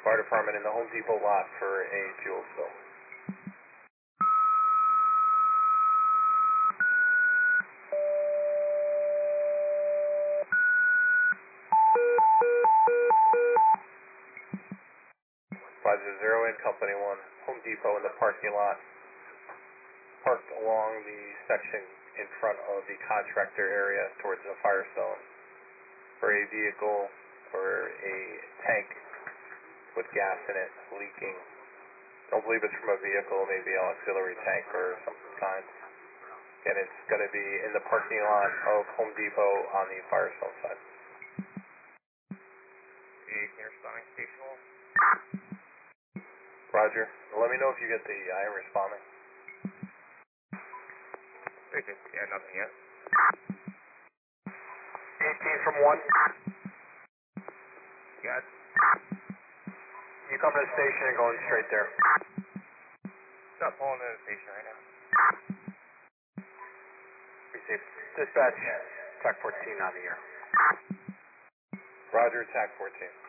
Fire department in the Home Depot lot for a fuel spill. Zero in Company 1, Home Depot in the parking lot, parked along the section in front of the contractor area towards the Firestone for a vehicle or a tank with gas in it leaking. Don't believe it's from a vehicle, maybe an auxiliary tank or some kind. And it's going to be in the parking lot of Home Depot on the Firestone side. Responding station 1. Roger. Let me know if you get the I am responding. Yeah, nothing yet. 18 from 1. Got it. You come to the station and going straight there. Stop pulling into the station right now. Received. Dispatch, TAC 14 on the air. Roger, TAC 14.